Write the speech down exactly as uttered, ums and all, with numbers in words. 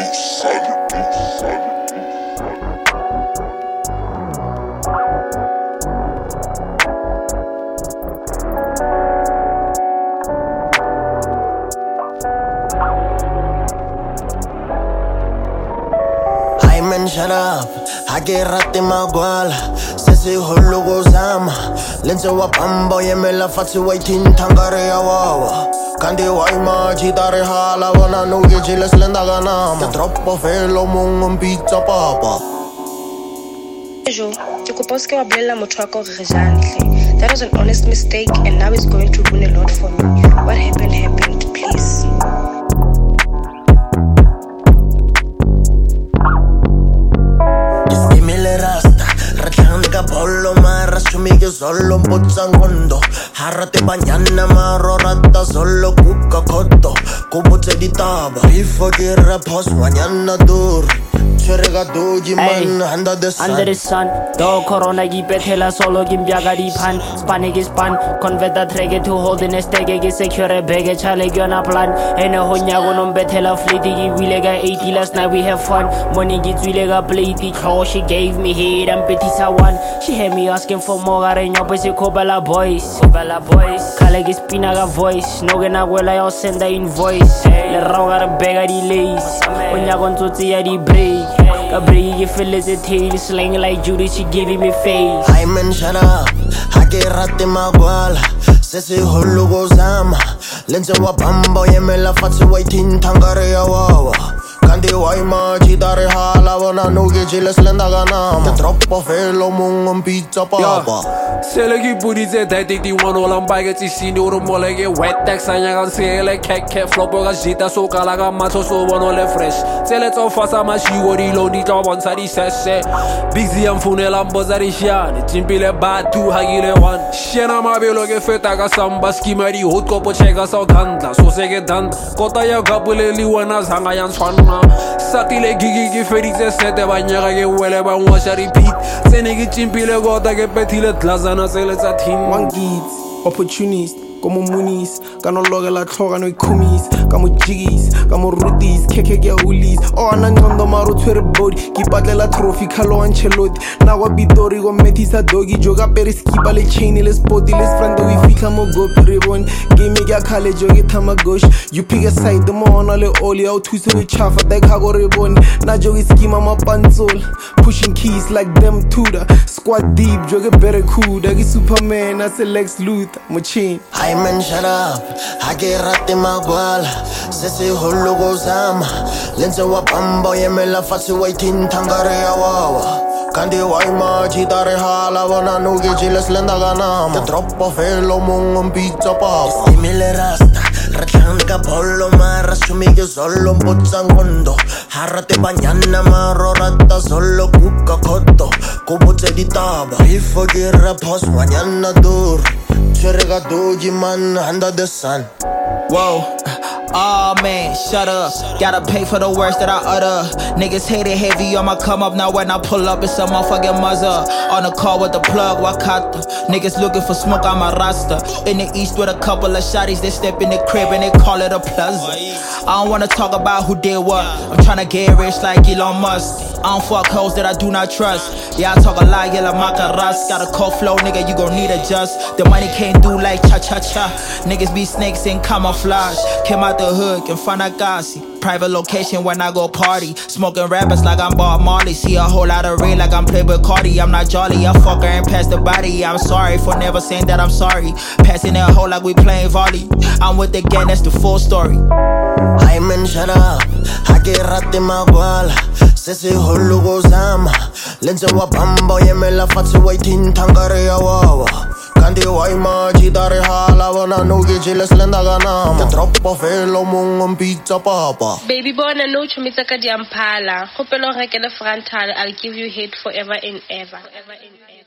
Man, shut up. Hakirati magwala sesi hulu kuzama lenze wapamba yemela fatsi waiting tangare ya wawa kandi waima chitare hala wana nuki chiles lenda ganama troppo felo mong pizza papa Jo, ke kopa se ke wa bolella motho wa ka hore re jantle. That was an honest mistake and now it's going to ruin a lot for me. What happened happened, please. Polo marra sumige solo bozzangondo harate bagnana maro ratta solo cucca cotto cubuzze di taba rifo che rapos bagnana dur cerega doji man under the sun under the sun do corona gi betela solo gi biagari pan spane gi span convert that trege to hold in stege gi secure bege chale gona plan ene honya go non betela fliti gi wilega eighty last night we have fun money gi twilega play the call she gave me head and petisa one she had me asking for more gareño pues se cobala boys cobala boys kale gi spina ga voice no gena gwela yo send invoice le rogar begari lace onya go ntutsi ya di break Kabri you feel as a tail slang like Judy she giving me face Hi man shut up Hakirati magwala sesi hulu kuzama lenze wapamba yemela fatsi waiting tangare ya wawa kandi waima chitare hala wana nuki chiles lenda ganama troppo felo mong pizza papa Sele ki booty ze dai dik di one olam bike ti sini oro mole ke wet tax anya ga sele kek kek flopo ga jita so kala ga mato so wono le fresh sele to fasa ma shi wori lo di to bon sari sese big zi am funela mbozari shiane timpile ba tu hagile one shena ma belo ke feta ga samba skimari hot ko po chega so ganda so se ke dan kota ya gabule li wana zanga yan swana satile gigi ki ferize sete banya ke wele ba washa repeat sene ki timpile gota ke petile tlaza One kids, opportunist, como munis, kano loge la tlhoga no ikumis, kamo jiggies, kamo rutis, keke ke ulis, o anangondo maro twere body, ki patlela trophy Carlo Ancelotti, na wa bitori go metisa dogi, joga pere skipa le chain le spotty, le friend we fika mo go piribon, game ya khale jogi tamagosh, you pick a side the mo na le oli out twist we chafa dek ha go ribon, na jogi skima ma pansol, pushing keys like them tuda, squad deep, jogi better cool, dagi Superman, as a Lex Luthor, mo chain. Hi man shut up Hakirati magwala sesi hulu kuzama lenze wapamba yemela fatsi waiting tangare ya wawa kandi waima chitare hala wana nuki chiles lenda ganama troppo felo mong pizza papa simile rasta ratlanka polo marra sumige solo bozzangondo harate bagnana maro ratta solo cucca cotto cubuzze di taba rifo che rapos bagnana dur cerega doji man under the sun Whoa, oh man, shut up. Gotta pay for the words that I utter. Niggas hate it heavy on my come up. Now when I pull up, it's a motherfucking mother. On the car with the plug, Wakata. Niggas looking for smoke on my roster. In the east with a couple of shotties, they step in the crib and they call it a plaza. I don't wanna talk about who did what. I'm tryna get rich like Elon Musk. I don't fuck hoes that I do not trust. Yeah, I talk a lot, yeah, like Macaras. Got a cold flow, nigga, you gon' need adjust. The money can't do like cha-cha-cha. Niggas be snakes in camouflage. Came out the hood, can find a gassy. Private location when I go party. Smoking rappers like I'm Bob Marley. See a whole lot of red like I'm Playboy Cardi. I'm not jolly, I fuck her and pass the body. I'm sorry for never saying that I'm sorry. Passing that hoe like we playing volley. I'm with the gang, that's the full story. Hi man shut up Hakirati magwala sesi hulu kuzama lenze wapamba yemela fatsi waiting tangare ya wawa kandi waima chitare hala wana nuki chiles lenda ganama troppo felo mong pizza papa Baby boy na no chomisa ka diampala. Hopelo rekele frontal. I'll give you hate forever and ever. Forever and ever.